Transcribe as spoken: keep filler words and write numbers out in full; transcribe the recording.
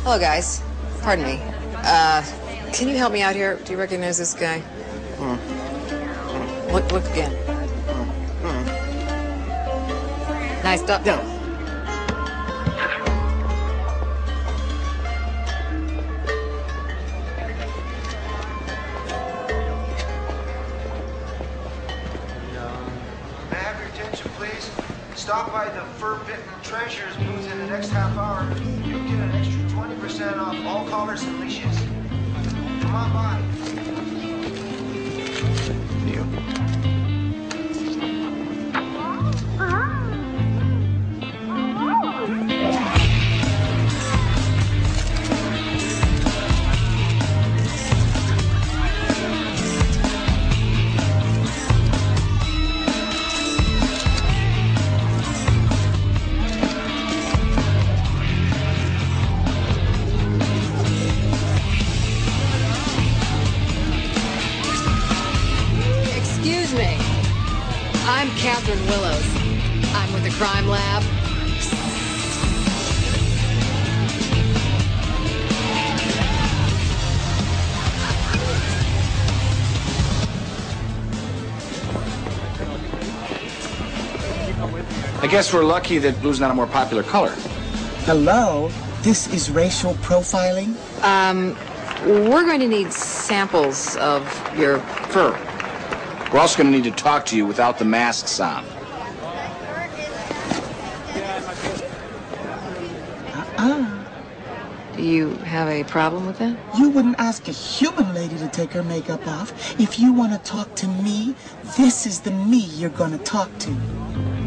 Hello, guys. Pardon me. Uh, can you help me out here? Do you recognize this guy? Hmm. Look, look again. Hmm. Nice dog. No. May I have your attention, please? Stop by the Forbidden Treasures booth in the next half hour. You'll get an extra twenty percent off all collars and leashes. Come on by. You. Excuse me. I'm Catherine Willows. I'm with the Crime Lab. I guess we're lucky that blue's not a more popular color. Hello? This is racial profiling? Um, we're going to need samples of your fur. We're also going to need to talk to you without the masks on. Uh-uh. Do you have a problem with that? You wouldn't ask a human lady to take her makeup off. If you want to talk to me, this is the me you're going to talk to.